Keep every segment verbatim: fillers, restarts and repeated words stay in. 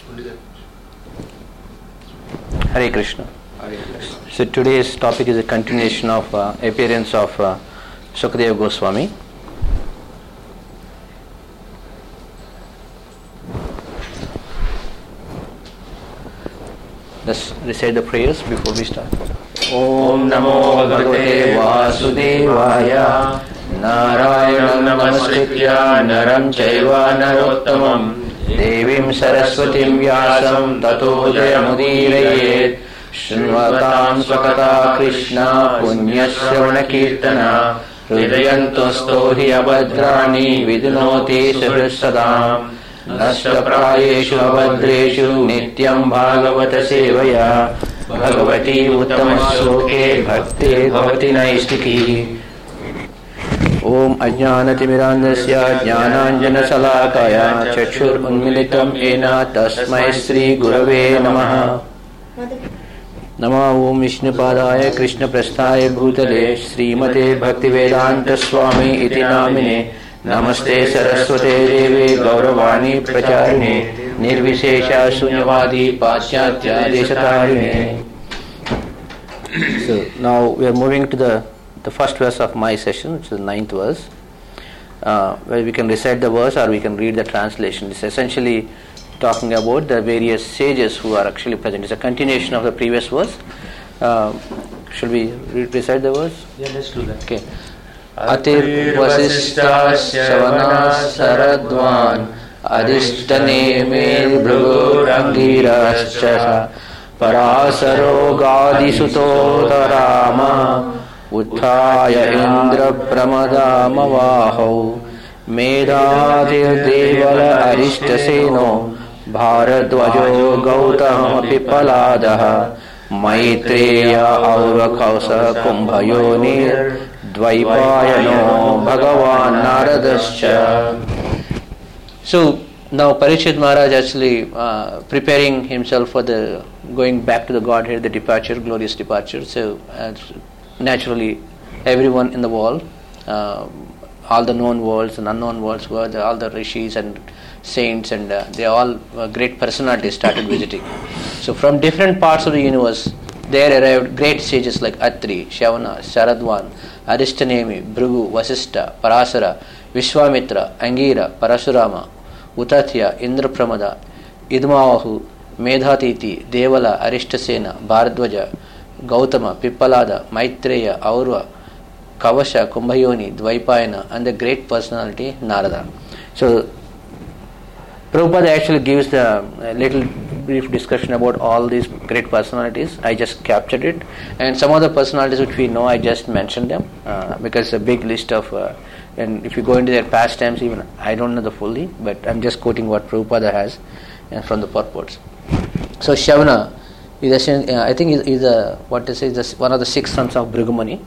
Hare Krishna. Hare Krishna. So today's topic is a continuation of uh, appearance of uh, Sukadeva Goswami. Let's recite the prayers before we start. Om Namo Bhagavate Vasudevaya Narayanam Namaskritya Naram Chaiva Narottamam Devim Saraswatim Vyasam Tato Jayamudirayet Shunvatam Swakata Krishna Punyasya Kirtana Hridayantostohi Abhadrani Vidunoti Sahrisadam Nashtaprayeshu Abhadreshu Nityam Bhagavata Sevaya Bhagavati Uttamasoke Bhakti Bhavati Naistiki Om Ajnanatimirandasya Jnananjana Salakaya Chakshur Unmilitam Ena Tasmai Sri Gurave Namaha Nama Om Vishnupadaya Krishna Prasthaya Bhutale Srimate Bhaktivedanta Swami Iti Namine Namaste Saraswate Devi Gauravani Pracharine Nirvishesha Sunyavadi Paschatya Deshatarine. So now we are moving to the, the first verse of my session, which is the ninth verse, uh, where we can recite the verse or we can read the translation. It's essentially talking about the various sages who are actually present. It's a continuation of the previous verse. Uh, should we re- recite the verse? Yeah, let's do that. Okay. Atir vasishta shavana saradvan adishtane me bhrugur angirascha parasaro gadisuto tarama utthaya indra pramadama vaho medhadir devala arishtaseno bharadvajo gautama pipaladaha maitreya aurvakausa kumbhayonir Dvaipayano Bhagavan Naradascha. So now Parikshit Maharaj actually uh, preparing himself for the going back to the Godhead, the departure, glorious departure. So uh, naturally everyone in the world, uh, all the known worlds and unknown worlds, were the, all the rishis and saints and uh, they all uh, great personalities started visiting. So from different parts of the universe there arrived great sages like Atri, Shavana, Saradvan, Arishtanemi, Bhrigu, Vasishta, Parasara, Vishwamitra, Angira, Parasurama, Utatya, Indrapramada, Idmavahu, Medhatiti, Devala, Arishtasena, Bharadwaja, Gautama, Pippalada, Maitreya, Aurva, Kavasha, Kumbhayoni, Dvaipayana, and the great personality Narada. So Prabhupada actually gives the uh, little brief discussion about all these great personalities. I just captured it, and some other personalities which we know, I just mentioned them uh, because it's a big list of uh, and if you go into their pastimes, even I don't know the fully, but I'm just quoting what Prabhupada has and from the purports. So Shavana is a, uh, I think is, is a what to say is one of the six sons of Bhrigumani.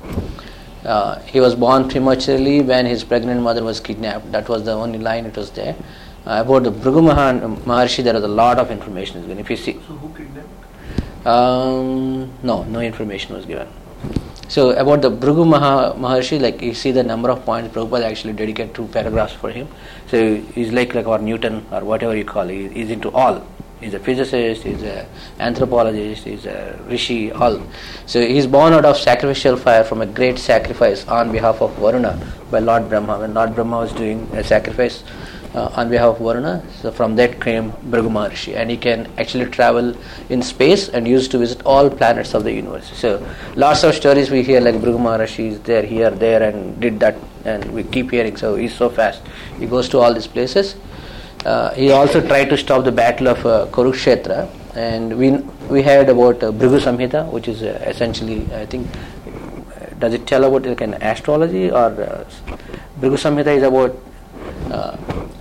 Uh, he was born prematurely when his pregnant mother was kidnapped. That was the only line it was there. Uh, about the Bhrigu Maharshi, there is a lot of information is given. If you see, so who kidnapped? Um, no, no information was given. So about the Bhrigu Maharshi, like you see the number of points, Prabhupada actually dedicated two paragraphs for him. So he's like like our Newton or whatever you call it. He's into all. He's a physicist, he's an anthropologist, he's a rishi, all. So he's born out of sacrificial fire from a great sacrifice on behalf of Varuna by Lord Brahma. When Lord Brahma was doing a sacrifice uh, on behalf of Varuna, so from that came Bhrigu Maharshi, and he can actually travel in space and used to visit all planets of the universe. So lots of stories we hear like Bhrigu Maharshi is there, here, there, and did that, and we keep hearing. So he's so fast. He goes to all these places. Uh, he also tried to stop the battle of uh, Kurukshetra, and we we heard about uh, Bhrigu Samhita, which is uh, essentially, I think, uh, does it tell about like an astrology, or uh, Bhrigu Samhita is about uh,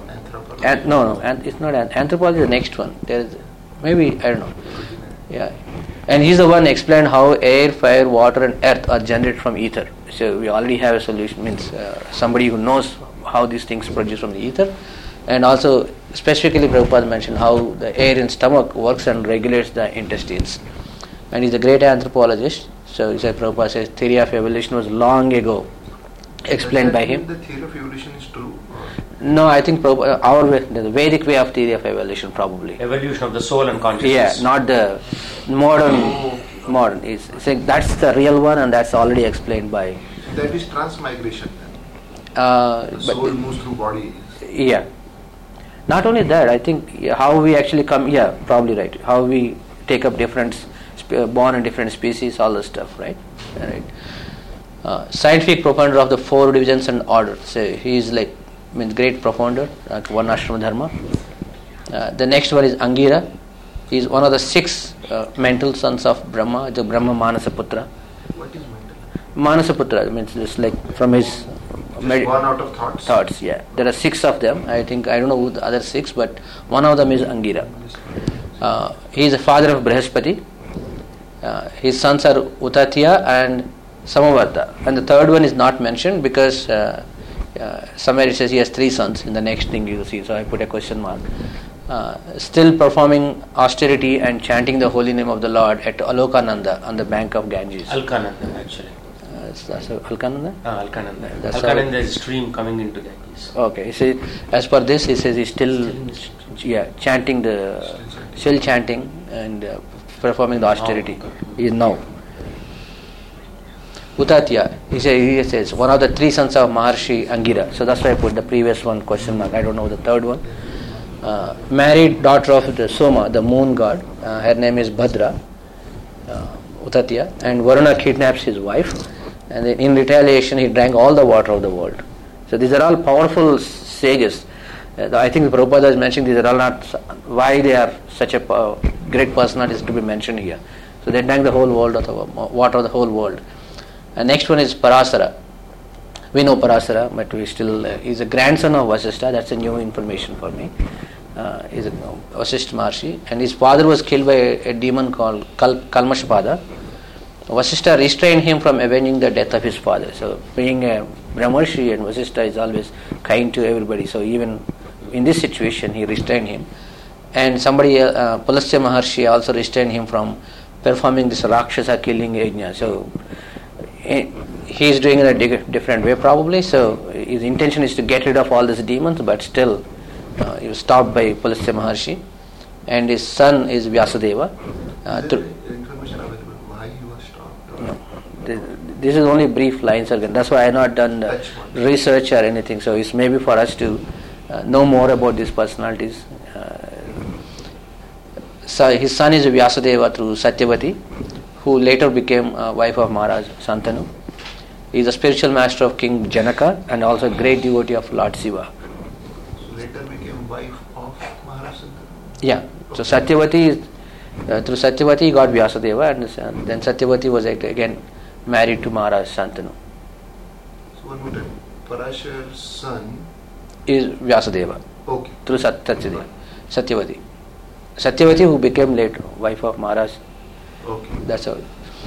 an, no no and it's not an, anthropology is the next one. There is maybe I don't know, yeah, and he's the one who explained how air, fire, water, and earth are generated from ether. So we already have a solution. Means uh, somebody who knows how these things produce from the ether. And also, specifically, Prabhupada mentioned how the air in stomach works and regulates the intestines. And he's a great anthropologist. So, he said, Prabhupada says, theory of evolution was long ago explained by him. The theory of evolution is true? No, I think prob- uh, our way, the Vedic way of theory of evolution, probably. Evolution of the soul and consciousness. Yeah, not the modern. Modern is saying that's the real one, and that's already explained by. That is transmigration. Uh, The soul moves through body. Yeah. Not only that, I think yeah, how we actually come. Yeah, probably right. How we take up different, sp- born in different species, all this stuff, right? Right. Uh, scientific profounder of the four divisions and orders. So he is like means great profounder, like one ashrama dharma. Uh, the next one is Angira. He is one of the six uh, mental sons of Brahma, the Brahma Manasaputra. What is mental? Manasaputra means just like from his Just born out of thoughts. Thoughts, yeah. There are six of them. I think I don't know who the other six, but one of them is Angira. Uh, he is the father of Brihaspati. Uh, his sons are Utatya and Samavarta, and the third one is not mentioned because uh, uh, somewhere it says he has three sons. In the next thing you will see, so I put a question mark. Uh, still performing austerity and chanting the holy name of the Lord at Alokananda on the bank of Ganges. Alkananda, actually. Uh, so, so Alkananda? Ah, Alkananda. That's Alkananda is a stream coming into Ganges. Okay, so as per this, he says he's still, yeah, chanting the, still chanting and uh, performing the austerity. He is now. Utatya, he says, he says one of the three sons of Maharshi Angira. So that's why I put the previous one question mark. I don't know the third one. Uh, married daughter of the Soma, the moon god. Uh, her name is Bhadra, uh, Utatya, and Varuna kidnaps his wife, and then in retaliation he drank all the water of the world. So these are all powerful sages. Uh, I think Prabhupada is mentioning these are all not why they are such a uh, great personalities to be mentioned here. So they drank the whole world of the water of the whole world. And next one is Parasara. We know Parasara, but we still uh, he's a grandson of Vasishtha. That's a new information for me. Uh, he's a uh, Vasishtha Maharshi, and his father was killed by a, a demon called Kal- Kalmashpada. Vasishtha restrained him from avenging the death of his father. So, being a Brahmarshi, and Vasishtha is always kind to everybody. So, even in this situation, he restrained him. And somebody, uh, Pulasya Maharshi, also restrained him from performing this Rakshasa killing yajna. So, he is doing it in a dig- different way probably. So his intention is to get rid of all these demons, but still uh, he was stopped by Pulasya Maharshi, and his son is Vyasadeva. Uh, is to, there information available why he was stopped? no, this, this is only brief lines again. That's why I have not done uh, research or anything. So it's maybe for us to uh, know more about these personalities. Uh, so his son is Vyasadeva through Satyavati, who later became uh, wife of Maharaj Santanu. He is a spiritual master of King Janaka and also a great devotee of Lord Shiva. So later became wife of Maharaj Santanu? Yeah. So Satyavati, is, uh, through Satyavati he got Vyasadeva, and uh, then Satyavati was again married to Maharaj Santanu. So one would Parashar's son Is Vyasadeva. Okay. Through Sat- Satyavati. Satyavati. Satyavati who became later wife of Maharaj. Okay. That's all.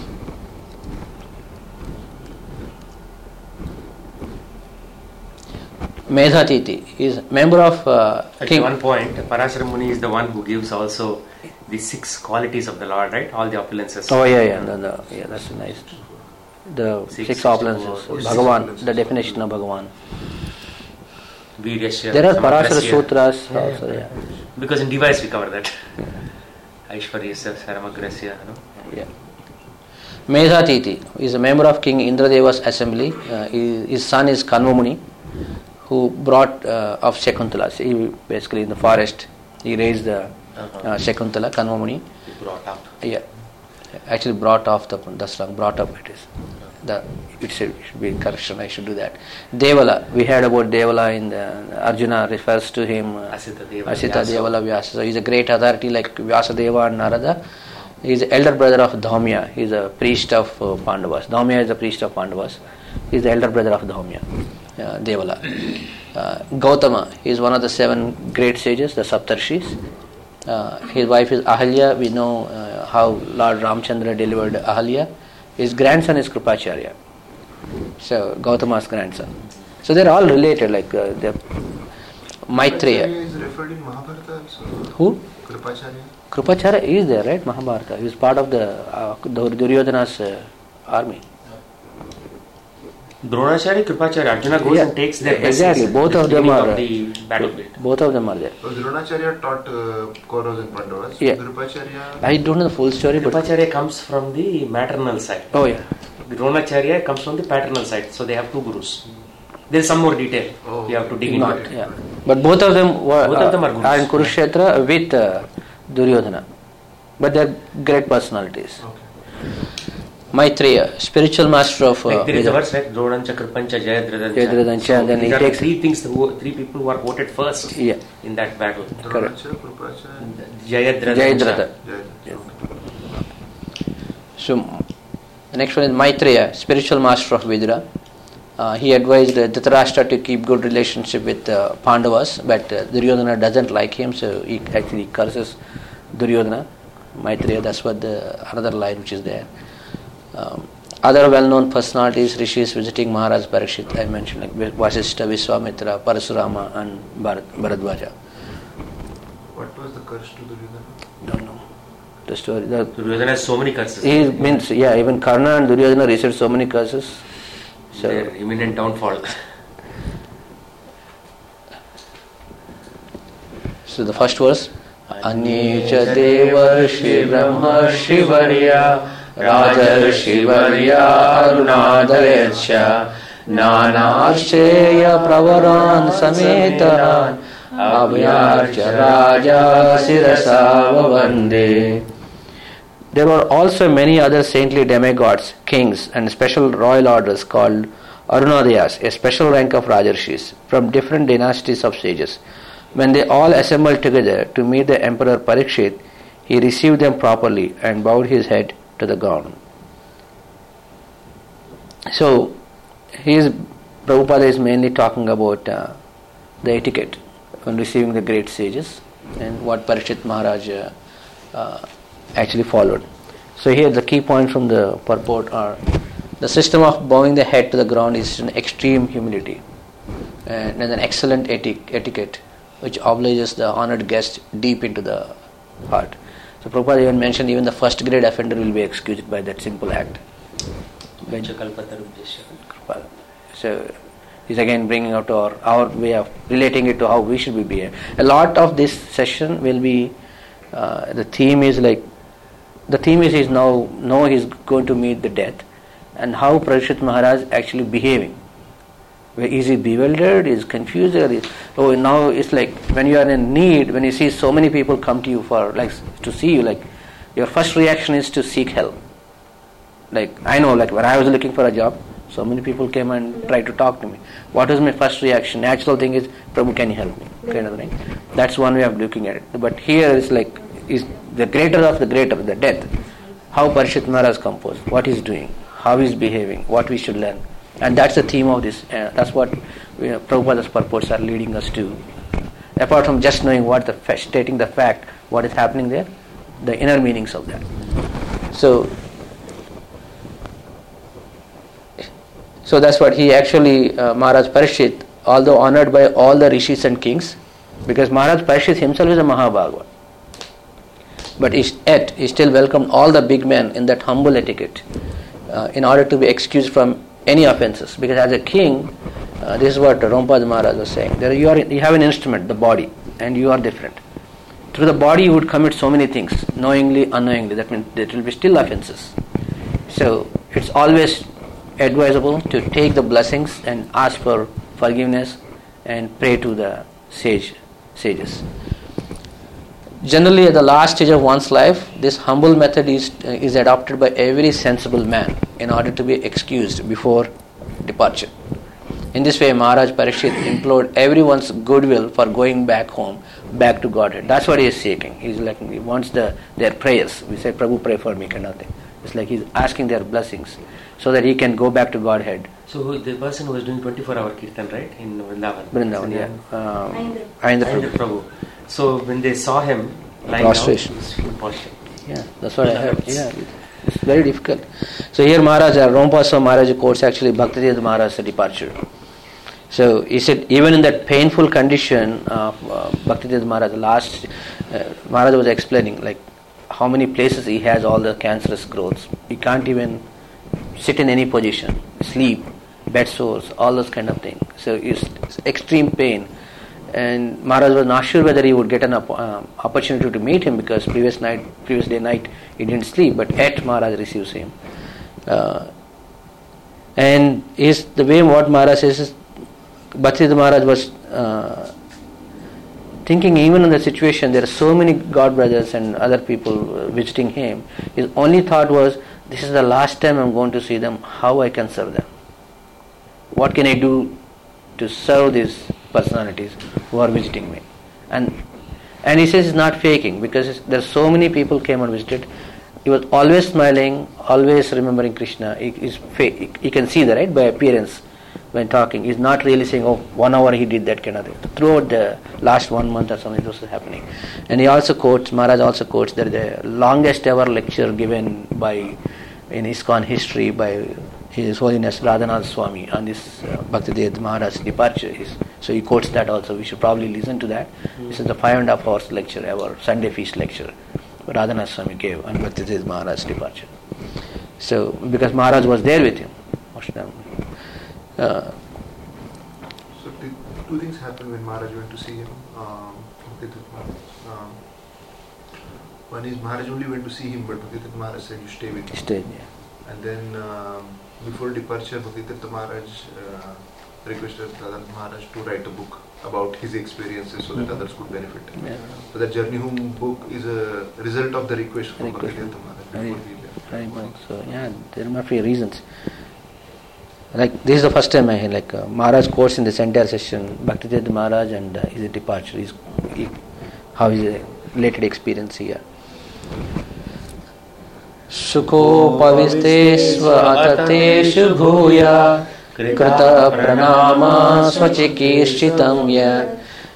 Medhatiti is member of uh, At King. one point, Parasara Muni is the one who gives also the six qualities of the Lord, right? All the opulences. Oh yeah, yeah, the, the, yeah. That's nice. The six, six opulences. Six Bhagavan. opulences. The definition of Bhagavan. Viryasya, There are Parasara Samagrasya. Sutras Yeah, also. yeah. Yeah. Because in device we cover that. Aishwaryasya, Saramagrasya. No? Yeah. Medhatiti is a member of King Indradeva's assembly. Uh, he, his son is Kanvamuni, who brought uh, of Shakuntala. So he basically in the forest he raised the uh, Shakuntala, Kanvamuni. He brought up. Yeah, actually brought off the that's wrong. Brought up it is. The it should, it should be correction. I should do that. Devala. We heard about Devala in the Arjuna refers to him. Uh, Asita Devala Asita Vyasa. Devala Vyasa. So he's a great authority like Vyasadeva and Narada. He's the elder brother of Dhaumya. He's a priest of uh, Pandavas. Dhaumya is a priest of Pandavas. He's the elder brother of Dhaumya. Uh, Devala. Uh, Gautama. He is one of the seven great sages, the Saptarshis. Uh, his wife is Ahalya. We know uh, how Lord Ramchandra delivered Ahalya. His grandson is Kripacharya. So Gautama's grandson. So they're all related. Like uh, they're Maitreya. Kripacharya is referred in Mahabharata also. Who? Kripacharya. Kripacharya is there, right? Mahabharata. He was part of the uh, Duryodhana's uh, army. Dronacharya, Kripacharya, Arjuna goes Yeah, and takes their exactly. blessings Both at of the them beginning are of the battlefield. both of them are there. So Dronacharya taught uh, Kauravas and Pandavas. Yeah. Kripacharya. I don't know the full story, but Kripacharya comes from the maternal side. oh yeah, Dronacharya comes from the paternal side. So they have two gurus. There is some more detail. Oh, you have to dig into not it. yeah. But both of them were Both of them are uh, gurus. in Kurukshetra with uh, Duryodhana, but they're great personalities. Okay. Maitreya, spiritual master of uh, Like there is a Veda. verse like Dronancha, Kripancha, Jayadrathancha. Jayadrathancha, So and then these he are takes- the three things, who, three people who are voted first Yeah. in that battle. Correct. Dronacharya, Kripacharya. Jayadrathancha. Jayadratha. Jayadratha. Okay. So the next one is Maitreya, spiritual master of Vidura. Uh, he advised uh, Dhritarashtra to keep good relationship with uh, Pandavas, but uh, Duryodhana doesn't like him, so he actually curses Duryodhana. Maitreya, that's what the another line which is there. Um, other well-known personalities, rishis visiting Maharaj Parikshit, I mentioned like Vasishtha, Vishwamitra, Parasurama, and Bharat, Bharadwaja. What was the curse to Duryodhana? Don't know the story. The, Duryodhana has so many curses. he means yeah, even Karna and Duryodhana received so many curses. So Their imminent downfall. So the first verse, Anicha Devarshi Brahmarshi Varya Rajarshi Varya Arunadayasya Nanarcheya Pravaran Sametaran Abhyarcha Raja Sirasa Vavande. There were also many other saintly demigods, kings, and special royal orders called Arunadayas, a special rank of Rajarshis, from different dynasties of sages. When they all assembled together to meet the Emperor Parikshit, he received them properly and bowed his head to the ground. So, his Prabhupada is mainly talking about uh, the etiquette when receiving the great sages and what Parikshit Maharaj uh, uh, actually followed. So here the key points from the purport are: the system of bowing the head to the ground is an extreme humility and an excellent eti- etiquette which obliges the honored guest deep into the heart. So Prabhupada even mentioned even the first grade offender will be excused by that simple act. When- So he's again bringing out our, our way of relating it to how we should be behaving. A lot of this session will be, uh, the theme is like, the theme is he's now, now he's going to meet the death, and how Parikshit Maharaj actually behaving. Is he bewildered, is confused, or is, oh now it's like when you are in need, when you see so many people come to you for, like to see you, like your first reaction is to seek help. Like I know, like when I was looking for a job, so many people came and tried to talk to me. What was my first reaction? Natural thing is, Prabhu, can you help me? Kind of thing. That's one way of looking at it. But here is like, is the greater of the greater, the death. How Parikshit Maharaj composed, what he's doing, how he's behaving, what we should learn. And that's the theme of this. Uh, that's what you know, Prabhupada's purports are leading us to. Apart from just knowing what the fa- stating the fact, what is happening there, the inner meanings of that. So, so that's what he actually, uh, Maharaj Parikshit, although honored by all the rishis and kings, because Maharaj Parikshit himself is a Mahabhagavad, but he, yet he still welcomed all the big men in that humble etiquette uh, in order to be excused from any offenses. Because as a king, uh, this is what Rompad Maharaj was saying. There you are, you have an instrument, the body, and you are different. Through the body you would commit so many things, knowingly, unknowingly. That means there will be still offenses. So it's always advisable to take the blessings and ask for forgiveness and pray to the sage sages. Generally, at the last stage of one's life, this humble method is uh, is adopted by every sensible man in order to be excused before departure. In this way, Maharaj Parikshit implored everyone's goodwill for going back home, back to Godhead. That's what he is seeking. He's like, he wants the their prayers. We say, Prabhu, pray for me, kind of thing. It's like he's asking their blessings so that he can go back to Godhead. So who- the person who was doing twenty-four hour kirtan, right, in Vrindavan? Vrindavan, yeah. Um, Ayendra Ayendra Prabhu. Prabhu. So when they saw him lying Prostration. down, he was prostrate. Yeah, that's what I heard. Yeah, it's very difficult. So here Maharaj, uh, Rompasa Maharaj quotes actually Bhaktivedanta Maharaj's departure. So he said, even in that painful condition of uh, Bhaktivedanta Maharaj, last uh, Maharaj was explaining like how many places he has all the cancerous growths. He can't even sit in any position, sleep. bed sores, all those kind of things. So it's, it's extreme pain. And Maharaj was not sure whether he would get an op- um, opportunity to meet him, because previous night, previous day night he didn't sleep, but yet Maharaj receives him. Uh, and is the way what Maharaj says is, Bhaktisiddhanta Maharaj was uh, thinking even in the situation, there are so many God brothers and other people uh, visiting him. His only thought was, this is the last time I'm going to see them, how I can serve them. What can I do to serve these personalities who are visiting me? And and he says it's not faking, because there are so many people came and visited. He was always smiling, always remembering Krishna. He, he's fake. He can see that, right, by appearance when talking. He's not really saying, oh, one hour he did that kind of thing. Throughout the last one month or something, this was happening. And he also quotes, Maharaj also quotes that the longest ever lecture given by in ISKCON history by His Holiness Radhanath Swami on this uh, Bhaktisiddhanta Maharaj's departure is. So he quotes that also. We should probably listen to that. Mm-hmm. This is the five and a half hours lecture ever, Sunday feast lecture, Radhanath Swami gave on Bhaktisiddhanta Maharaj's departure. So, because Maharaj was there with him. Uh, so the two things happened when Maharaj went to see him. Um, um, one is Maharaj only went to see him, but Bhaktisiddhanta Maharaj said, you stay with him. Stay, yeah. And then um, before departure, Bhaktisiddhanta Maharaj uh, requested Radhanath Maharaj to write a book about his experiences so that mm-hmm. others could benefit. Yeah. So that Journey Home book is a result of the request from Bhaktisiddhanta Maharaj. Very, very much. So yeah, there must be reasons. Like this is the first time I hear like uh, Maharaj quotes in this entire session Bhaktisiddhanta Maharaj and uh, his departure, his, he, how his related experience here. Sukho pavistesva atateshu bhuya krita pranama svachikishchitam ya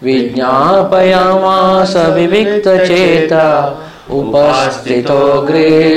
vijñāpayamāsa vivikta cheta upastito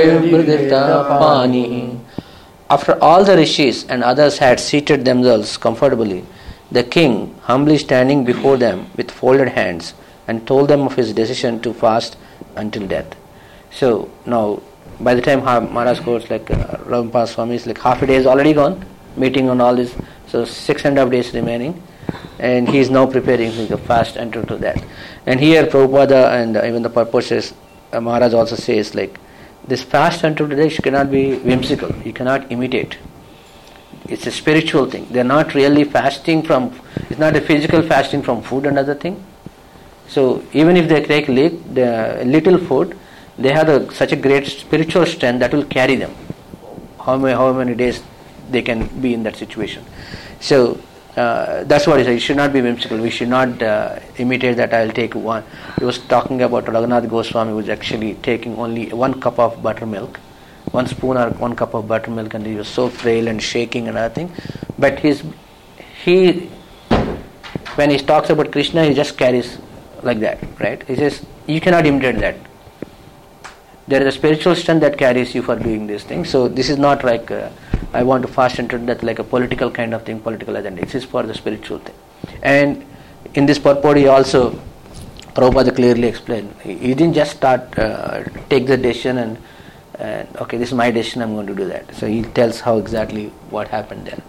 gre pani. After all the rishis and others had seated themselves comfortably, the king, humbly standing before them with folded hands, and told them of his decision to fast until death. So now, by the time Maharaj quotes, like uh, Raghupal Swami is like half a day is already gone, meeting on all this, so six and a half days remaining, and he is now preparing for the fast until to that. And here Prabhupada and uh, even the purposes, uh, Maharaj also says like, this fast until today cannot be whimsical. You cannot imitate. It's a spiritual thing. They're not really fasting from, it's not a physical fasting from food and other thing. So even if they take the little food, they have a, such a great spiritual strength that will carry them. How many, how many days they can be in that situation. So uh, that's what he said. It should not be whimsical. We should not uh, imitate that. I'll take one. He was talking about Raghunath Goswami, who was actually taking only one cup of buttermilk, one spoon or one cup of buttermilk, and he was so frail and shaking and everything. But his he when he talks about Krishna, he just carries like that, right? He says you cannot imitate that. There is a spiritual strength that carries you for doing this thing. So this is not like uh, I want to fast into that like a political kind of thing, political agenda. This is for the spiritual thing. And in this purport, he also, Prabhupada clearly explained, he, he didn't just start, uh, take the decision and, and, okay, this is my decision, I'm going to do that. So he tells how exactly what happened then.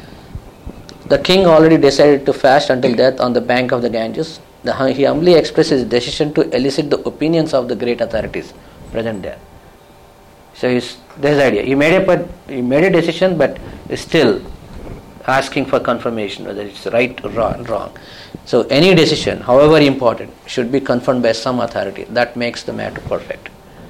The king already decided to fast until death on the bank of the Ganges. The, he humbly expressed his decision to elicit the opinions of the great authorities present there. So he's, there's the idea. He made a he made a decision, but is still asking for confirmation whether it's right or wrong. So any decision, however important, should be confirmed by some authority. That makes the matter perfect.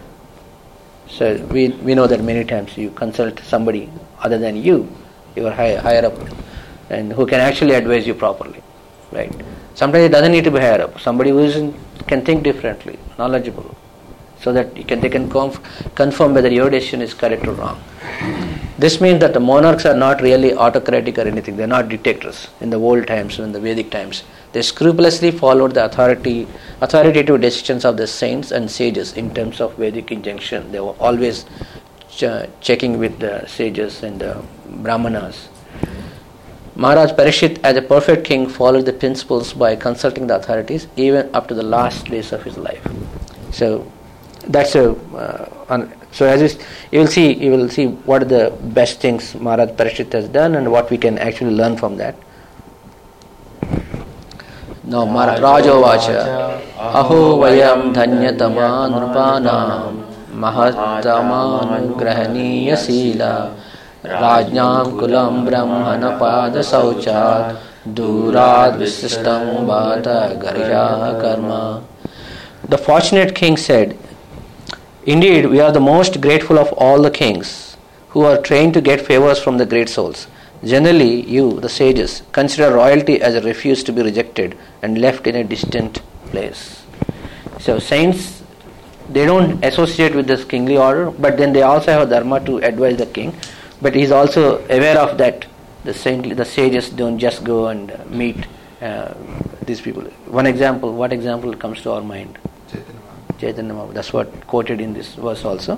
So we we know that many times you consult somebody other than you, your higher, higher up, and who can actually advise you properly, right? Sometimes it doesn't need to be higher up. Somebody who isn't, can think differently, knowledgeable, so that you can, they can conf- confirm whether your decision is correct or wrong. This means that the monarchs are not really autocratic or anything. They are not dictators in the old times, in the Vedic times. They scrupulously followed the authority, authoritative decisions of the saints and sages in terms of Vedic injunction. They were always ch- checking with the sages and the brahmanas. Maharaj Parikshit, as a perfect king, followed the principles by consulting the authorities even up to the last days of his life. So, that's a uh, un, so as is, you will see you will see what are the best things Maharaj Parikshit has done and what we can actually learn from that. Now Maharaj Rajovacha Aho Vayam Dhanyatama Nrupanam Mahatama Grahaniya Sila Rajnam Kulam Brahmana Pada Sauchat Durad Visistam Bata Garya Karma. The fortunate king said, "Indeed, we are the most grateful of all the kings who are trained to get favors from the great souls. Generally, you, the sages, consider royalty as a refuse to be rejected and left in a distant place." So saints, they don't associate with this kingly order, but then they also have a dharma to advise the king. But he is also aware of that. The saintly, the sages don't just go and meet uh, these people. One example, what example comes to our mind? Chaitanya Mahaprabhu. That's what quoted in this verse also.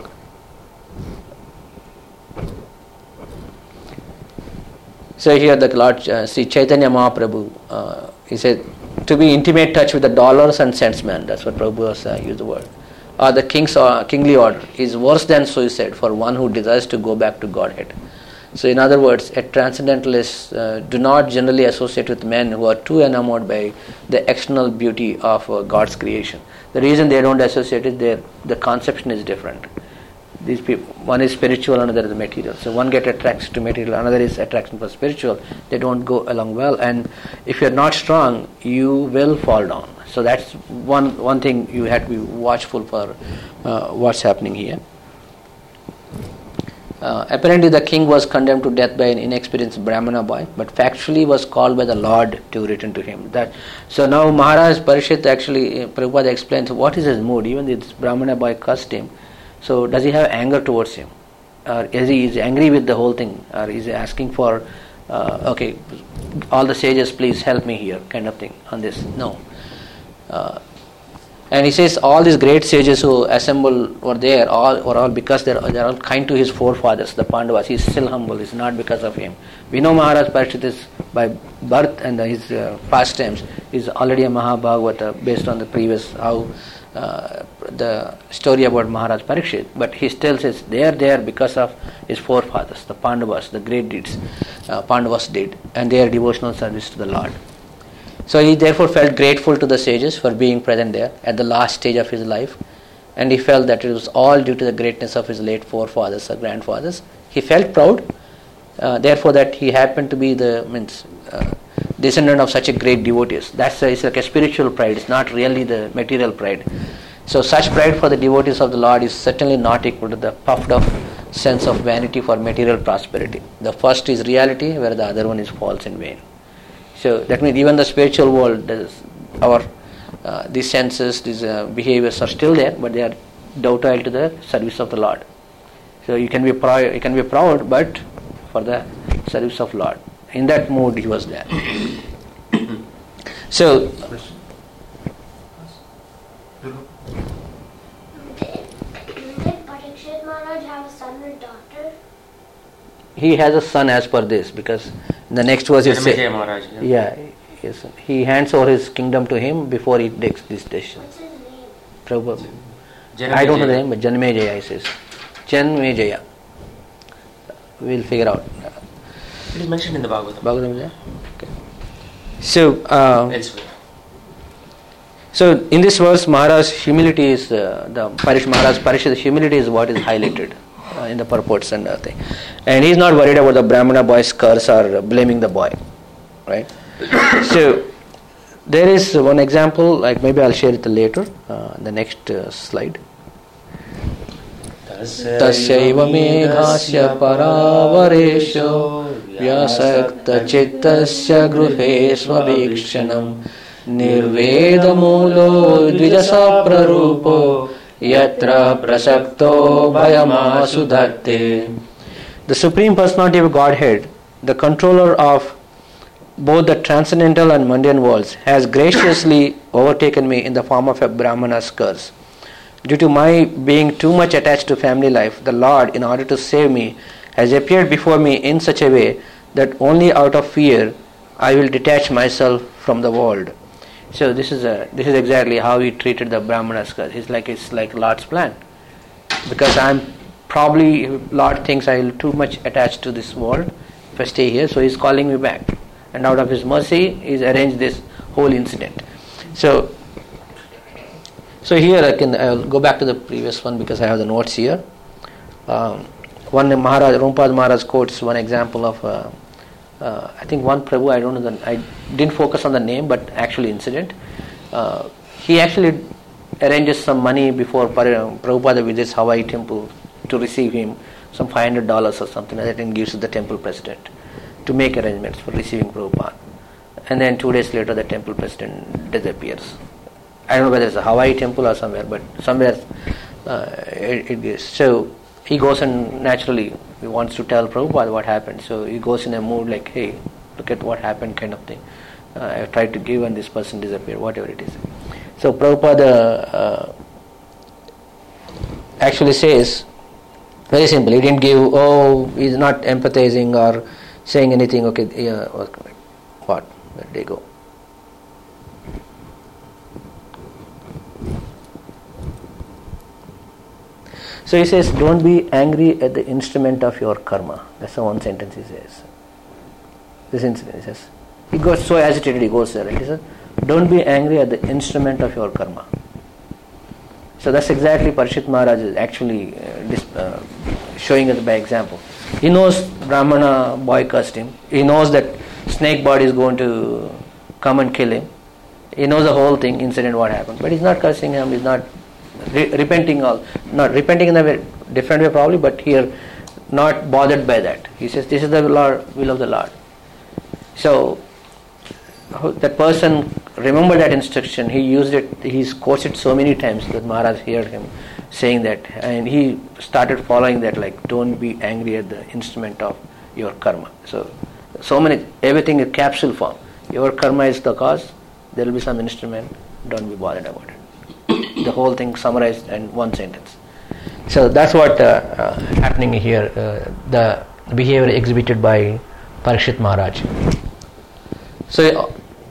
So here the Lord, uh, see Chaitanya Mahaprabhu, uh, he said, to be intimate touch with the dollars and cents man, that's what Prabhu has uh, used the word, or the king's or kingly order is worse than suicide for one who desires to go back to Godhead. So in other words, a transcendentalists uh, do not generally associate with men who are too enamored by the external beauty of uh, God's creation. The reason they don't associate is their the conception is different. These people, one is spiritual, another is material. So one gets attracted to material, another is attraction for spiritual. They don't go along well, and if you're not strong, you will fall down. So that's one one thing you have to be watchful for uh, what's happening here. Uh, apparently the king was condemned to death by an inexperienced Brahmana boy, but factually was called by the Lord to return to him. That so now Maharaj Parikshit actually, uh, Prabhupada explains what is his mood. Even this Brahmana boy cursed him. So does he have anger towards him? Or is he is angry with the whole thing? Or is he asking for, uh, okay, all the sages please help me here, kind of thing on this? No. Uh, And he says all these great sages who assembled were there, all were all because they're, they're all kind to his forefathers, the Pandavas. He's still humble, it's not because of him. We know Maharaj Parikshit is by birth and his uh, pastimes is already a Mahabhagavata based on the previous, how uh, the story about Maharaj Parikshit. But he still says they are there because of his forefathers, the Pandavas, the great deeds uh, Pandavas did, and their devotional service to the Lord. So he therefore felt grateful to the sages for being present there at the last stage of his life, and he felt that it was all due to the greatness of his late forefathers or grandfathers. He felt proud, uh, therefore, that he happened to be the means uh, descendant of such a great devotees. That's uh, it's like a spiritual pride. It's not really the material pride. So such pride for the devotees of the Lord is certainly not equal to the puffed up sense of vanity for material prosperity. The first is reality, where the other one is false and vain. So that means even the spiritual world, our uh, these senses, these uh, behaviors are still there, but they are docile to the service of the Lord. So you can be proud, you can be proud, but for the service of Lord. In that mood, he was there. So. Did Parikshit Maharaj have a son or daughter? He has a son as per this, because the next verse is say, Maharaj, yeah. yeah, yes, he hands over his kingdom to him before he takes this decision. What's his name? Probably. I don't know the name, but Janmejaya he says. Janmejaya. We'll figure out. It is mentioned in the Bhagavatam. Bhagavatam, yeah? Okay. So, uh, Elsewhere. so in this verse, Maharaj's humility is, uh, the Parish Maharaj Parikshit's humility is what is highlighted uh, in the purports and uh, thing. And he's not worried about the Brahmana boy's curse or blaming the boy, right? So there is one example, like maybe I'll share it later, uh, the next uh, slide. Tasyaiva meghasya paravaresho vyasakta chittasya gruhesva vikshanam nirveda mulo dvijasa prarupo yatra prasakto bhayamasu dhatte. The Supreme Personality of Godhead, the controller of both the transcendental and mundane worlds, has graciously overtaken me in the form of a Brahmana's curse. Due to my being too much attached to family life, the Lord, in order to save me, has appeared before me in such a way that only out of fear I will detach myself from the world. So this is a this is exactly how he treated the Brahmanas. It's like it's like Lord's plan, because I'm probably Lord thinks I will too much attached to this world if I stay here, so he's calling me back, and out of his mercy, he's arranged this whole incident. So, so here I can I'll go back to the previous one because I have the notes here. Um, one Maharaj Rumpad Maharaj quotes one example of uh, uh, I think one Prabhu, I don't know the, I didn't focus on the name, but actually incident. Uh, he actually arranges some money before Prabhupada visits Hawaii temple to receive him, some five hundred dollars or something like that, and gives to the temple president to make arrangements for receiving Prabhupada. And then two days later the temple president disappears. I don't know whether it's a Hawaii temple or somewhere, but somewhere uh, it, it is. So he goes and naturally he wants to tell Prabhupada what happened. So he goes in a mood like, hey, look at what happened kind of thing. Uh, I tried to give and this person disappeared, whatever it is. So Prabhupada uh, actually says, very simple, he didn't give, oh, he's not empathizing or saying anything, okay, yeah, what, where did they go? So he says, don't be angry at the instrument of your karma. That's the one sentence he says. This incident, he says. He goes so agitated, he goes there, right? He says, don't be angry at the instrument of your karma. So that's exactly Parikshit Maharaj is actually uh, dis- uh, showing us by example. He knows Brahmana boy cursed him. He knows that snake body is going to come and kill him. He knows the whole thing, incident, what happened. But he's not cursing him, he's not re- repenting all. Not repenting in a very different way probably, but here not bothered by that. He says, this is the Lord, will of the Lord. So that person remembered that instruction. He used it, he's quoted so many times that Maharaj heard him saying that, and he started following that, like, don't be angry at the instrument of your karma. So so many, everything in capsule form. Your karma is the cause, there will be some instrument, don't be bothered about it. The whole thing summarized in one sentence. So that's what uh, uh, happening here, uh, the behavior exhibited by Parikshit Maharaj. So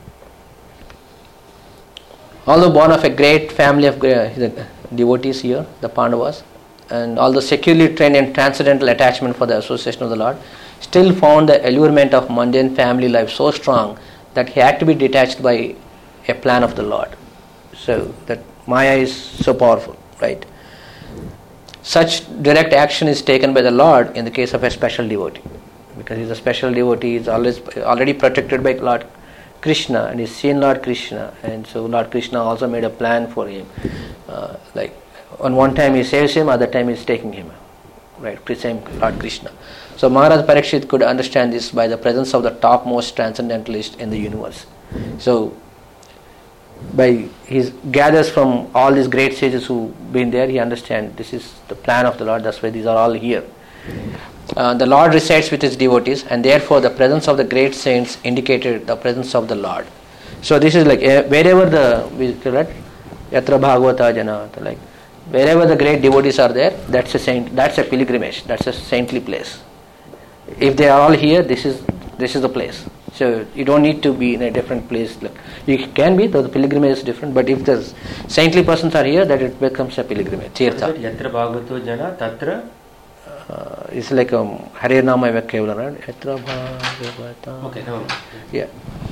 although born of a great family of uh, devotees here, the Pandavas, and although securely trained in transcendental attachment for the association of the Lord, still found the allurement of mundane family life so strong that he had to be detached by a plan of the Lord. So that Maya is so powerful, right? Such direct action is taken by the Lord in the case of a special devotee, because he's a special devotee, he is always already protected by Lord Krishna, and he's seen Lord Krishna, and so Lord Krishna also made a plan for him. Uh, like on one time he saves him, other time he's taking him, right? Same Lord Krishna. So Maharaj Parikshit could understand this by the presence of the topmost transcendentalist in the universe. So by he gathers from all these great sages who've been there, he understands this is the plan of the Lord. That's why these are all here. Uh, the Lord resides with his devotees, and therefore the presence of the great saints indicated the presence of the Lord. So this is like uh, wherever the we read Yatra Bhagavata Jana, like wherever the great devotees are there, that's a saint, that's a pilgrimage, that's a saintly place. If they are all here, this is this is the place. So you don't need to be in a different place. Like you can be, though the pilgrimage is different. But if the saintly persons are here, that it becomes a pilgrimage. Tirtha. Yatra Bhagavato Jana Tatra. Uh, it's like um, Hare Nama Kevala, right? Yatra Bhagavata. Okay, no. Yeah.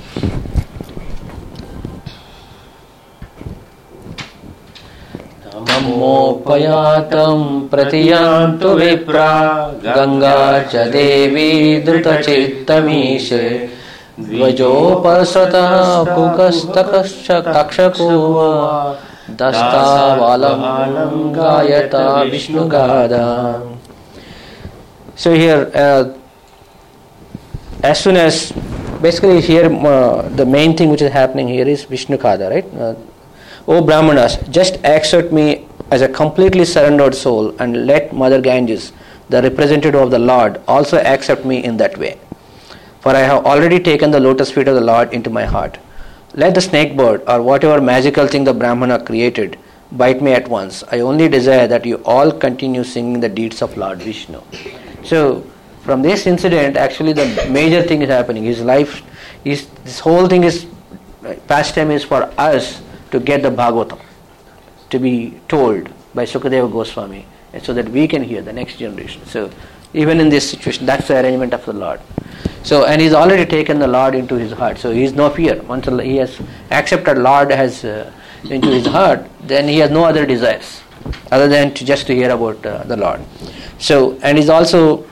Namopayatam pratiyantu vipra Ganga cha devi druta chittamishe Dvajopasata pukastakascha kakshakova Dasta valam gayata Vishnu gada. So here, uh, as soon as, basically here, uh, the main thing which is happening here is Vishnu Kada, right? Uh, O Brahmanas, just accept me as a completely surrendered soul and let Mother Ganges, the representative of the Lord, also accept me in that way. For I have already taken the lotus feet of the Lord into my heart. Let the snake bird or whatever magical thing the Brahmana created bite me at once. I only desire that you all continue singing the deeds of Lord Vishnu. So, from this incident, actually the major thing is happening. His life, is, this whole thing is right, pastime is for us to get the Bhagavatam, to be told by Sukadeva Goswami, so that we can hear the next generation. So even in this situation, that's the arrangement of the Lord. So, and he's already taken the Lord into his heart, so he has no fear. Once he has accepted Lord as uh, into his heart, then he has no other desires other than to just to hear about uh, the Lord. So, and he's also,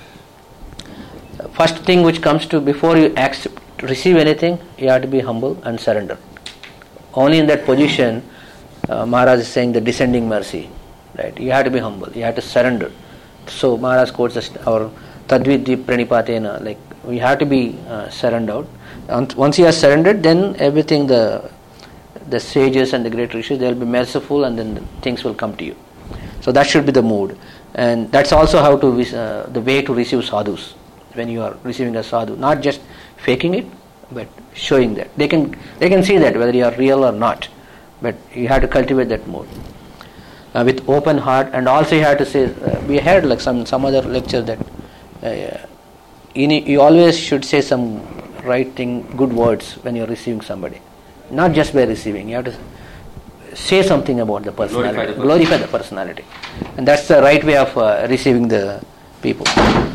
first thing which comes to, before you accept, receive anything, you have to be humble and surrender. Only in that position, uh, Maharaj is saying the descending mercy, right? You have to be humble, you have to surrender. So Maharaj quotes us, our Tadvidhi Pranipatena, like we have to be uh, surrendered. And once you are surrendered, then everything, the the sages and the great rishis, they will be merciful, and then the things will come to you. So that should be the mood, and that's also how to uh, the way to receive sadhus. When you are receiving a sadhu, not just faking it, but showing that they can they can see that whether you are real or not. But you have to cultivate that mood uh, with open heart, and also you have to say. Uh, we heard like some some other lecture that uh, you, need, you always should say some right thing, good words when you are receiving somebody, not just by receiving. You have to say something about the personality, glorify the, glorify the personality, and that's the right way of uh, receiving the people.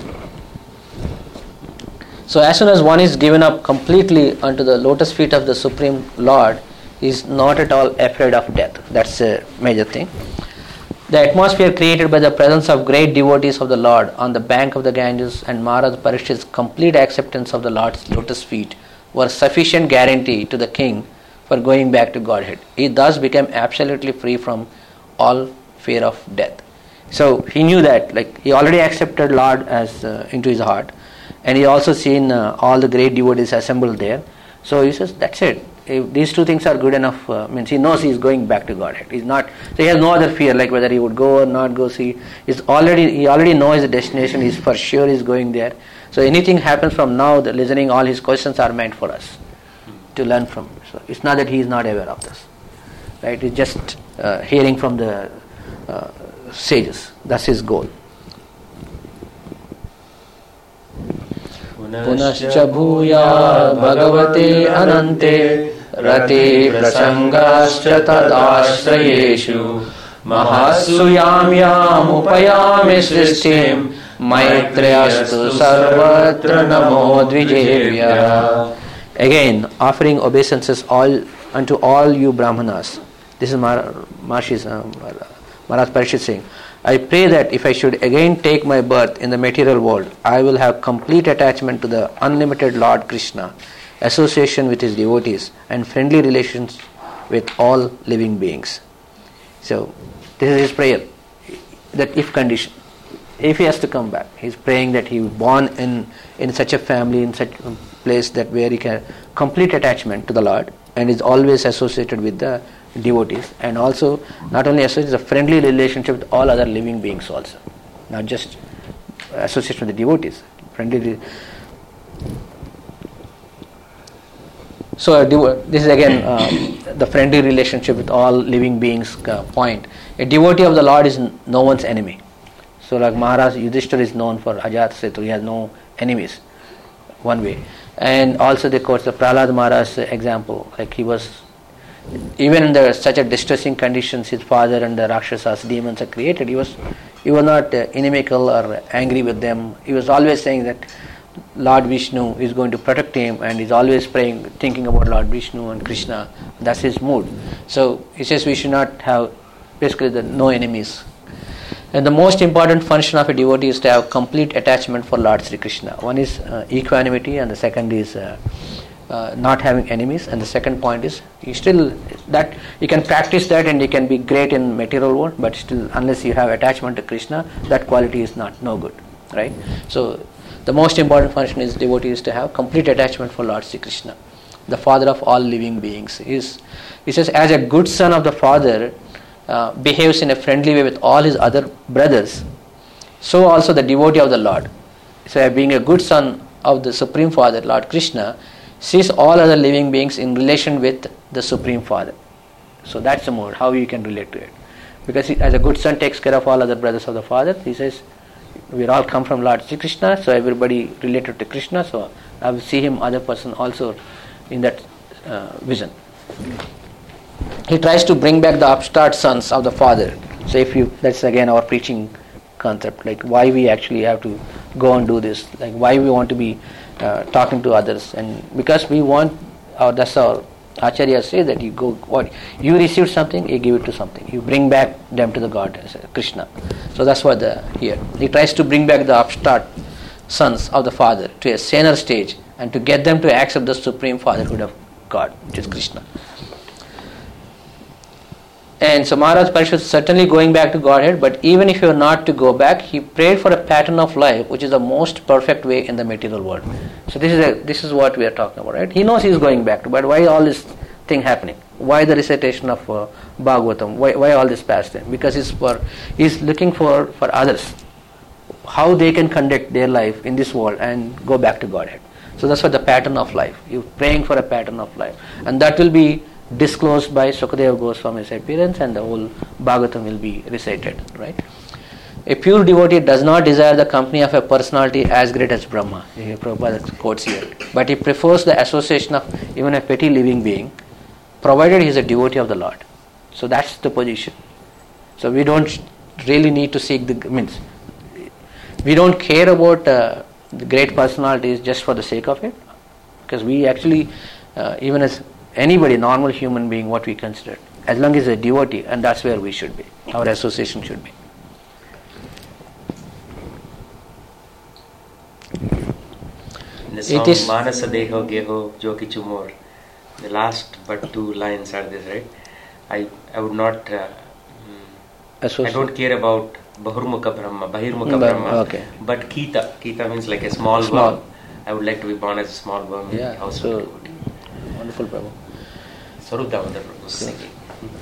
So as soon as one is given up completely unto the lotus feet of the Supreme Lord, he is not at all afraid of death. That's a major thing. The atmosphere created by the presence of great devotees of the Lord on the bank of the Ganges and Maharaj Parikshit's complete acceptance of the Lord's lotus feet were sufficient guarantee to the king for going back to Godhead. He thus became absolutely free from all fear of death. So he knew that, like he already accepted Lord as uh, into his heart, and he also seen uh, all the great devotees assembled there. So he says, that's it. If these two things are good enough, uh, means he knows he is going back to Godhead. He's not, so he has no other fear, like whether he would go or not go. See, he's already he already knows his destination. He's for sure he's going there. So anything happens from now, the listening, all his questions are meant for us to learn from. So it's not that he is not aware of this, right? He's just uh, hearing from the uh, sages. That's his goal. पुनश्च भूया भगवते अनन्ते रते प्रसंगाश्च तदाश्रयेषु महासु यां यामुपयामि सृष्टिं मैत्रेयस्तु सर्वत्र नमो द्विजेभ्यः. Again, offering obeisances all unto all you Brahmanas. This is Maharsh's uh, Maharaj Parikshit saying, I pray that if I should again take my birth in the material world, I will have complete attachment to the unlimited Lord Krishna, association with his devotees, and friendly relations with all living beings. So, this is his prayer, that if condition, if he has to come back, he is praying that he is born in, in such a family, in such a place that where he can complete attachment to the Lord, and is always associated with the devotees, and also not only associated, a friendly relationship with all other living beings also, not just association with the devotees, friendly. So devo- this is again um, the friendly relationship with all living beings uh, point. A devotee of the Lord is n- no one's enemy. So like Maharaj Yudhishthira is known for Ajat Setu, he has no enemies, one way. And also they quote the Prahlad Maharaj example, like he was even in the, such a distressing conditions his father and the Rakshasas, demons are created, he was he was not uh, inimical or angry with them. He was always saying that Lord Vishnu is going to protect him, and he's always praying, thinking about Lord Vishnu and Krishna. That's his mood. So he says we should not have basically the no enemies. And the most important function of a devotee is to have complete attachment for Lord Sri Krishna. One is uh, equanimity, and the second is uh, uh, not having enemies. And the second point is you still that you can practice that, and you can be great in material world, but still unless you have attachment to Krishna, that quality is not no good, right? So the most important function is devotee is to have complete attachment for Lord Sri Krishna, the Father of all living beings. He, is, he says, as a good son of the Father uh, behaves in a friendly way with all his other brothers, so also the devotee of the Lord. So being a good son of the Supreme Father, Lord Krishna, sees all other living beings in relation with the Supreme Father. So that's the mode, how you can relate to it. Because he, as a good son takes care of all other brothers of the Father, he says, we all come from Lord Sri Krishna, so everybody related to Krishna, so I will see him, other person also in that uh, vision. He tries to bring back the upstart sons of the father. So if you, that's again our preaching concept, like why we actually have to go and do this, like why we want to be uh, talking to others, and because we want, or that's our Acharya say that you go, what you received something, you give it to something, you bring back them to the God, Krishna. So that's what the here he tries to bring back the upstart sons of the father to a saner stage and to get them to accept the supreme fatherhood of God, which is Krishna. And so Maharaj Parikshit is certainly going back to Godhead, but even if you are not to go back, he prayed for a pattern of life which is the most perfect way in the material world. So this is a, this is what we are talking about, right? He knows he is going back to, but why all this thing happening? Why the recitation of uh, Bhagavatam? Why, why all this pastime? Because he's for he's looking for, for others, how they can conduct their life in this world and go back to Godhead. So that's what the pattern of life. You're praying for a pattern of life, and that will be disclosed by Sukadeva Goswami's appearance, and the whole Bhagavatam will be recited, right? A pure devotee does not desire the company of a personality as great as Brahma. Prabhupada quotes here. But he prefers the association of even a petty living being, provided he is a devotee of the Lord. So that's the position. So we don't really need to seek the means. We don't care about uh, the great personalities just for the sake of it, because we actually, uh, even as anybody, normal human being, what we consider, as long as a devotee, and that's where we should be. Our association should be. In the song Manasa Deho Geho Joki Chumor, the last but two lines are this, right? I I would not, uh, I don't care about Bahurmukha Brahma, Bahirmukha Brahma, okay. But Kita, Kita means like a small, small worm. I would like to be born as a small worm. Yeah, in house so of devotee. Wonderful, Prabhu. Swarup Damodar was singing.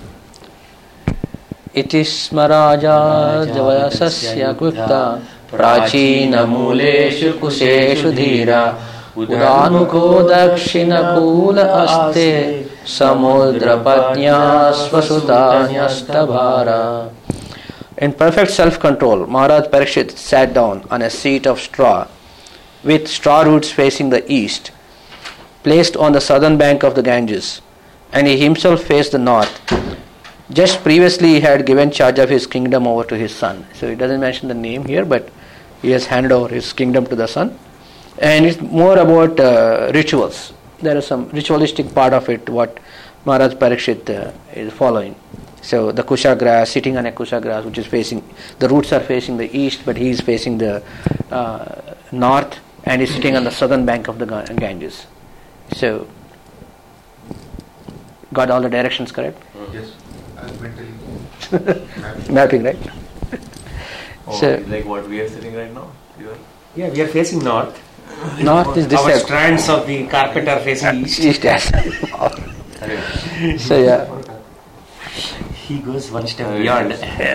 Iti smaraja javayasasya gupta prachina muleshu kuseshu dhira udanuko dakshina kula aste samudra patnya swasutanyastabhara. In perfect self-control, Maharaj Parikshit sat down on a seat of straw with straw roots facing the east, placed on the southern bank of the Ganges, and he himself faced the north. Just previously he had given charge of his kingdom over to his son. So he doesn't mention the name here, but he has handed over his kingdom to the son. And it's more about uh, rituals. There is some ritualistic part of it, what Maharaj Parikshit uh, is following. So the kusha grass, sitting on a kusha grass, which is facing, the roots are facing the east, but he is facing the uh, north, and is sitting on the southern bank of the Ganges. So, got all the directions correct? Yes, I'm mentally mapping. mapping, right? Oh, so, like what we are sitting right now? You are? Yeah, we are facing north. North is this Our side. strands of the carpet are facing east. East, yes. So, yeah. He goes one step beyond.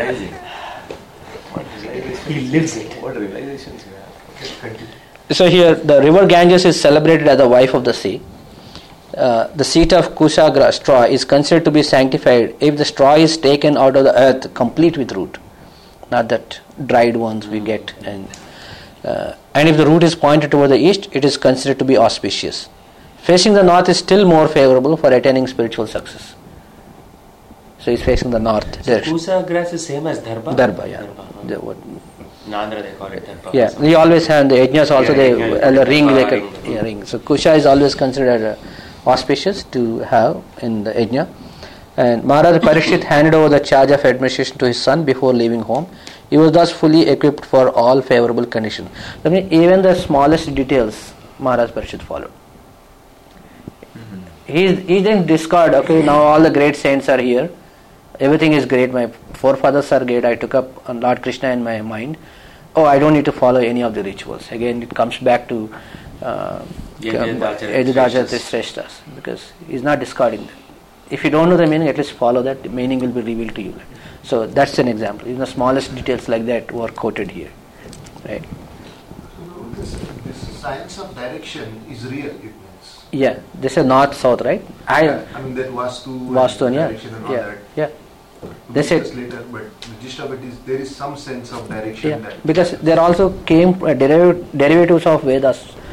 What He lives it. What realizations you have? So here, the river Ganges is celebrated as the wife of the sea. Uh, the seat of kusha gra- straw is considered to be sanctified if the straw is taken out of the earth complete with root, not that dried ones we get. And uh, and if the root is pointed toward the east, it is considered to be auspicious. Facing the north is still more favorable for attaining spiritual success. So he's facing the north So direction. Kusa grass is same as Dharba? Dharba, yeah. Dharba, huh? The, what, Nandra they call it Dharba. yeah, they always have the yajnas also. Yeah, they yajna, uh, the ring, uh, like a, ring. yeah, ring. So kusha is always considered uh, auspicious to have in the yajna. And Maharaj Parikshit handed over the charge of administration to his son before leaving home. He was thus fully equipped for all favorable conditions. I mean, even the smallest details Maharaj Parikshit followed. Mm-hmm. He he didn't discard. Okay, now all the great saints are here. Everything is great. My forefathers are great. I took up on Lord Krishna in my mind. Oh, I don't need to follow any of the rituals. Again, it comes back to Yajudacharya Sreshtas, because he's not discarding them. If you don't know the meaning, at least follow that. The meaning will be revealed to you. So that's an example. Even the smallest details like that were quoted here. Right? So this, this science of direction is real, it means. Yeah, this is north-south, right? I, Yeah, I mean that Vastu, Vastu, and yeah. direction and all Yeah, that. yeah. We'll They said- discuss later, but the gist of it is there is some sense of direction Yeah, that because there also came uh, deriv- derivatives of Vedas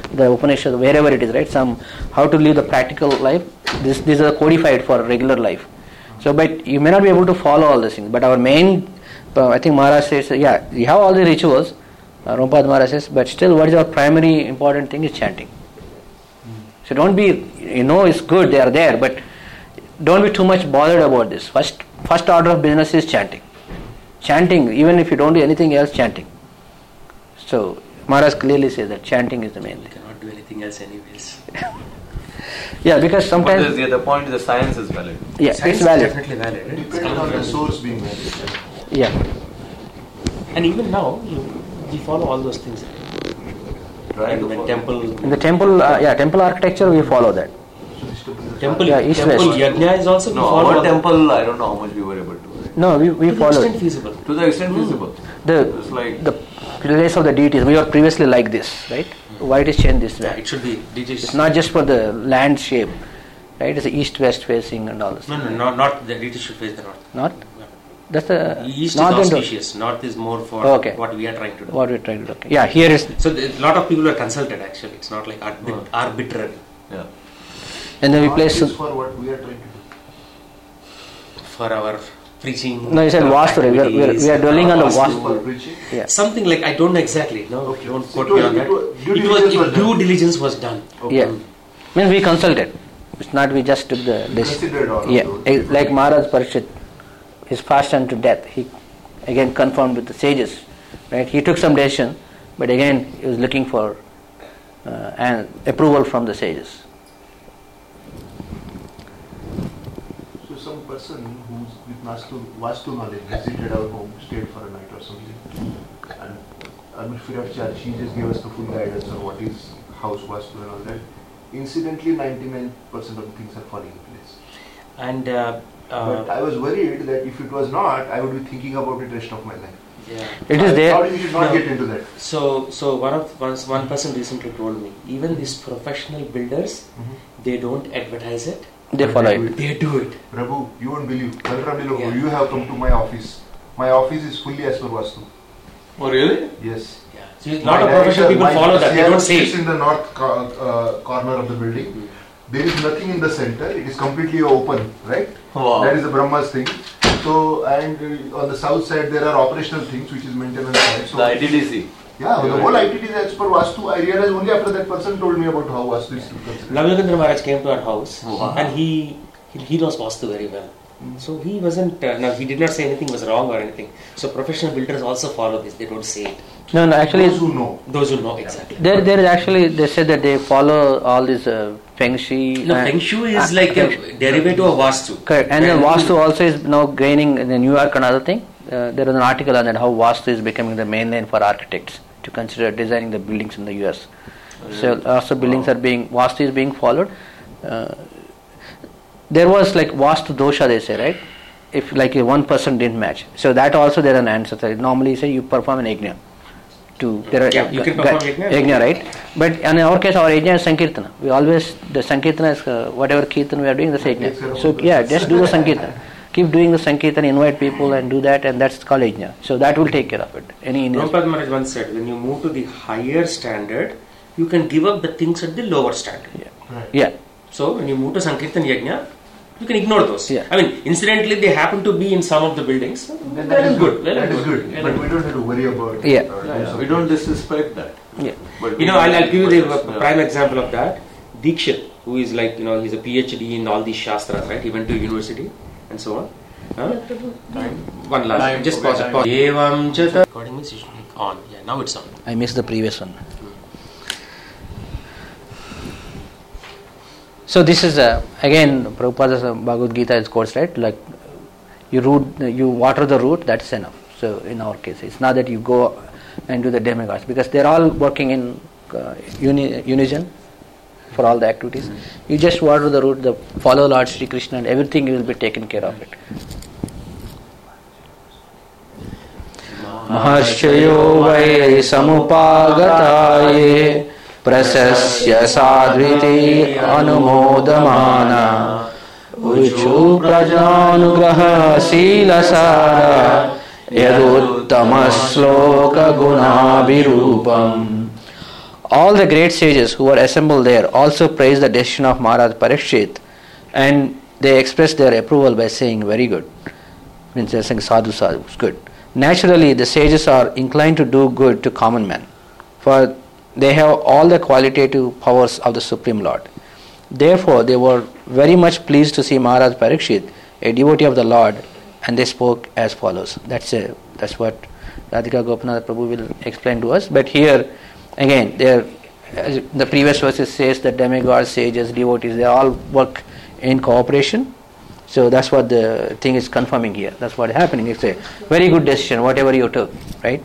the Upanishad, wherever it is, right? Some how to live the practical life. This these are codified for regular life. So, but you may not be able to follow all these things. But our main, uh, I think Maharaj says, yeah, we have all the rituals. Uh, Rumpad Maharaj says, but still, what is our primary important thing is chanting. Mm. So don't be, you know, it's good, they are there, but don't be too much bothered about this. First, first order of business is chanting. Chanting, even if you don't do anything else, chanting. So Maharaj clearly says that chanting is the main thing. You cannot do anything else anyways. Yeah, because sometimes... But the, the point is the science is valid. Yeah, science it's valid. Is definitely valid. Right? It depends on the source being valid. Yeah. And even now, you, we follow all those things. Right. And when temple... In the temple, uh, yeah, temple architecture, we follow that. Temple, yeah, east temple west. yajna is also... No, follow our temple, I don't know how much we were able to. Right? No, we, we to follow the it. extent feasible. To the extent mm. feasible. The, it's like the place of the deities, we were previously like this, right? Why it is changed this way? Yeah, it should be... It's not just for the land shape. Right, it's east-west facing and all this. No, no, no, not the deities should face the north. Not? No. That's the east north is auspicious. North is more for oh, okay. what we are trying to do. What we are trying to do. Okay. Yeah, here is. So a lot of people are consulted. Actually, it's not like arbit- oh. arbitrary. Yeah. And then we place for what we are trying to do. For our preaching. No, you said vastu. We are, we, are, we are dwelling on the vastu. For preaching. Yeah. Something like I don't know exactly. No, okay. don't So quote me on that. Due it was, was due diligence was done. Okay. Yeah, means we consulted. It's not we just took the decision. Yeah, like Maharaj Parikshit, his fast unto death, he again confirmed with the sages, right? He took some decision, but again he was looking for uh, an approval from the sages. So some person who's with Vastu, Vastu knowledge visited our home, stayed for a night or something, and I mean free of charge, she just gave us the full guidance on what is house Vastu and all that. Incidentally, ninety-nine percent of the things are falling in place. And uh, uh, but I was worried that if it was not, I would be thinking about it rest of my life. Yeah, it is there. Probably we should not no. get into that. So, so one of one, one person recently told me, even these professional builders, mm-hmm. they don't advertise it. They but follow they it. Do it. They do it. Prabhu, you won't believe. Yeah. You have come to my office. My office is fully as per Vastu. Oh, really? Yes. So a lot of professional people follow that. They don't say it. In the north co- uh, corner of the building, mm. there is nothing in the center. It is completely open, right? Wow. That is the Brahma's thing. So, and uh, on the south side there are operational things, which is maintenance side. So the I T D C. Yeah, the whole I T D C is as per Vastu. I realized only after that person told me about how Vastu is considered. Navyogendra Maharaj came to our house, wow. and he, he he knows Vastu very well. So he wasn't, uh, no, he did not say anything was wrong or anything. So professional builders also follow this, they don't say it. No, no, actually... Those who know. Those who know, exactly. There, there is actually, they said that they follow all this uh, Feng Shui. No, Feng Shui is uh, like a derivative of Vastu. Correct. And then Vastu also is now gaining in New York, another thing. Uh, there is an article on that, how Vastu is becoming the main line for architects to consider designing the buildings in the U S. Oh, yeah. So also buildings wow. are being, Vastu is being followed. Uh, there was like Vastu dosha, they say, right? If like a one person didn't match. So that also there is an answer. So normally say you perform an yajna. To, there are yeah, you can perform yajna. Yajna, right? But in our case, our yajna is Sankirtana. We always, the Sankirtana is uh, whatever Kirtan we are doing, the yajna. So yeah, just do the Sankirtana. Keep doing the Sankirtan, invite people and do that, and that's called yajna. So that will take care of it. Any Prabhupada Maharaj once said, when you move to the higher standard, you can give up the things at the lower standard. Yeah. Right. Yeah. So when you move to Sankirtan yajna, you can ignore those. Yeah. I mean, incidentally, they happen to be in some of the buildings. Then that, that is good. good. That is good. good. But we don't have to worry about yeah. it. Yeah, yeah. We don't disrespect that. Yeah. But you know, I'll, I'll give you the yeah. prime example of that. Dikshit, who is like, you know, he's a PhD in all these shastras, right? He went to university and so on. Huh? One last. Time. Just okay, pause it. Pause. Evam chata. Recording means you should be on. Yeah, now it's on. I missed the previous one. So this is uh, again Prabhupada's uh, Bhagavad Gita is quotes, right? Like you root, you water the root, that's enough. So in our case, it's not that you go and do the demigods, because they're all working in uh, uni, unison for all the activities. Mm-hmm. You just water the root, the follow Lord Shri Krishna, and everything will be taken care of it. Mahashayo vai samupagataye prasasya sadviti anumodamana uchu prajanugraha silasara yaduttama sloka gunabhirupam All the great sages who were assembled there also praised the decision of Maharaj Parikshit, and they expressed their approval by saying, very good. Means they are saying sadhu sadhu, it's good. Naturally, the sages are inclined to do good to common men, for they have all the qualitative powers of the Supreme Lord. Therefore, they were very much pleased to see Maharaj Parikshit, a devotee of the Lord, and they spoke as follows. That's a, that's what Radhika Gopinath Prabhu will explain to us. But here, again, there, the previous verses says that demigods, sages, devotees, they all work in cooperation. So that's what the thing is confirming here. That's what is happening. It's a very good decision, whatever you took, right?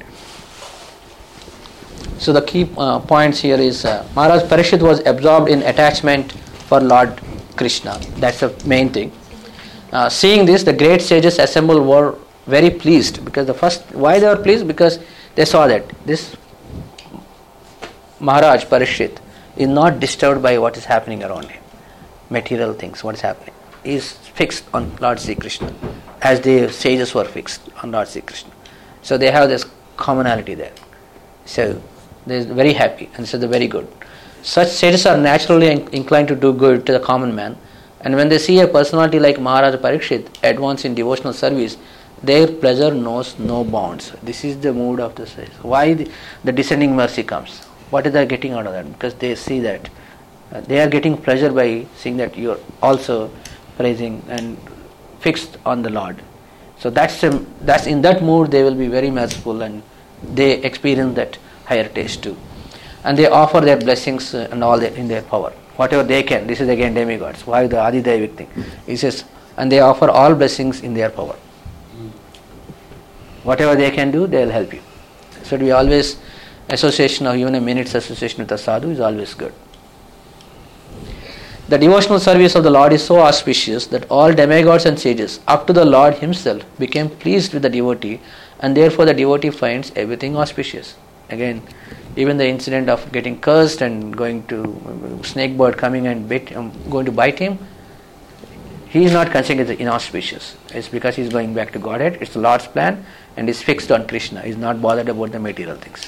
So the key uh, points here is uh, Maharaj Parikshit was absorbed in attachment for Lord Krishna. That's the main thing. Uh, seeing this, the great sages assembled were very pleased, because the first, why they were pleased? Because they saw that this Maharaj Parikshit is not disturbed by what is happening around him, material things, what is happening. He is fixed on Lord Sri Krishna, as the sages were fixed on Lord Sri Krishna. So they have this commonality there. So they are very happy, and so they are very good. Such sages are naturally inclined to do good to the common man, and when they see a personality like Maharaj Parikshit advance in devotional service, their pleasure knows no bounds. This is the mood of the sages. Why the, the descending mercy comes? What are they getting out of that? Because they see that uh, they are getting pleasure by seeing that you are also praising and fixed on the Lord. So that's a, that's in that mood they will be very merciful, and they experience that higher taste too. And they offer their blessings and all that in their power, whatever they can. This is again demigods. Why the Adidevik thing? He says, and they offer all blessings in their power. Whatever they can do, they will help you. So we always, association of even a minute's association with a sadhu is always good. The devotional service of the Lord is so auspicious that all demigods and sages, up to the Lord himself, became pleased with the devotee, and therefore the devotee finds everything auspicious. Again, even the incident of getting cursed and going to snake bird coming and bit, um, going to bite him, he is not considering it inauspicious. It's because he is going back to Godhead. It's the Lord's plan, and is fixed on Krishna. He is not bothered about the material things.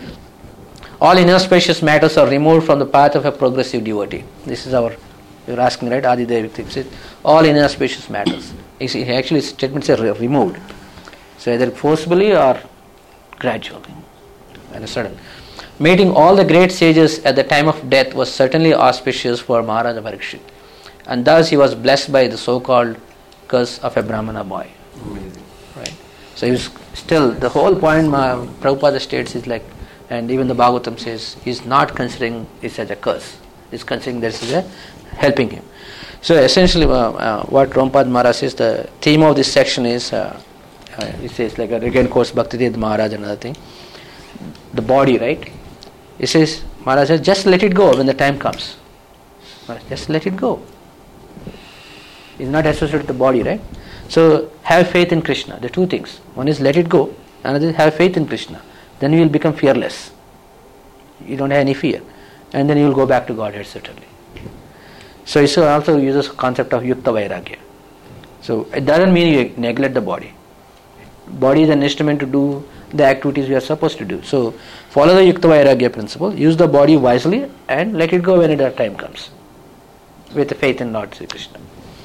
All inauspicious matters are removed from the path of a progressive devotee. This is our, you're asking, right? Adidevik things. All inauspicious matters. He actually statements are removed. So either forcibly or gradually. And a sudden. Meeting all the great sages at the time of death was certainly auspicious for Maharaj Parikshit. And thus he was blessed by the so-called curse of a Brahmana boy. Amazing. Right? So he was still, the whole point uh, Prabhupada states is like, and even the Bhagavatam says, he is not considering this as a curse. He is considering this as a helping him. So essentially uh, uh, what Prabhupada Maharaj says, the theme of this section is, uh, uh, he says like, again quotes Bhaktivedanta Maharaj, another thing, the body, right? He says, Maharaj says, just let it go when the time comes. Just let it go. It's not associated with the body, right? So have faith in Krishna. The two things. One is let it go, another is have faith in Krishna. Then you will become fearless. You don't have any fear. And then you will go back to Godhead certainly. So he also uses the concept of Yukta Vairagya. So it doesn't mean you neglect the body. Body is an instrument to do the activities we are supposed to do. So follow the Yukta Vairagya principle, use the body wisely, and let it go when the time comes. With the faith in Lord Sri Krishna.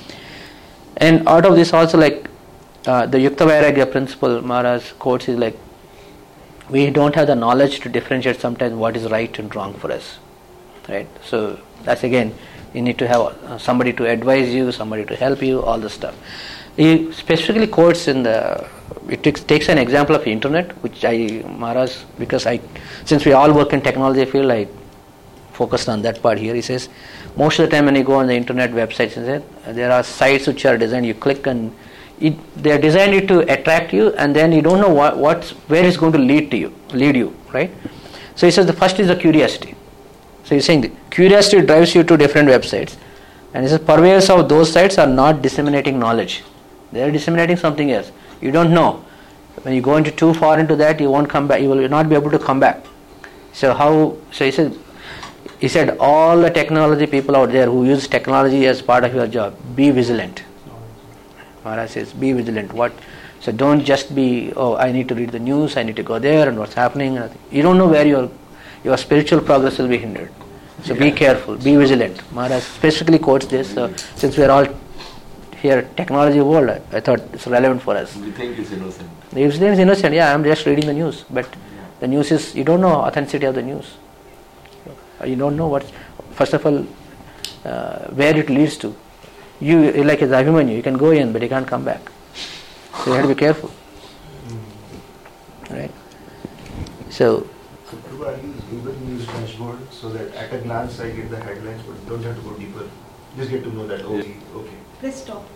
And out of this also, like uh, the Yukta Vairagya principle Maharaj quotes is like, we don't have the knowledge to differentiate sometimes what is right and wrong for us. Right? So that's again, you need to have uh, somebody to advise you, somebody to help you, all the stuff. He specifically quotes in the, it takes, takes an example of internet, which I, Maharaj, because I, since we all work in technology field, I focused on that part here. He says, most of the time when you go on the internet websites, there are sites which are designed, you click and it, they are designed it to attract you, and then you don't know what, what's, where it's going to lead to you, lead you, right? So he says the first is the curiosity. So he's saying the curiosity drives you to different websites, and he says purveyors of those sites are not disseminating knowledge. They are disseminating something else. You don't know. When you go into too far into that, you won't come back. You will not be able to come back. So how? So he said, he said all the technology people out there who use technology as part of your job, be vigilant. Maharaj says, be vigilant. What? So don't just be, oh, I need to read the news, I need to go there, and what's happening. You don't know where you're. your spiritual progress will be hindered. So be careful, be vigilant. Maharaj specifically quotes this. So since we are all here, technology world, I, I thought it's relevant for us. We think it's innocent. If it's innocent, yeah, I'm just reading the news. But the news is, you don't know authenticity of the news. You don't know what, first of all, uh, where it leads to. You, like as Abhimanyu, you can go in, but you can't come back. So you have to be careful. Right? So, I use Google News dashboard so that at a glance I get the headlines, but don't have to go deeper. Just get to know that, okay, okay. Let's stop.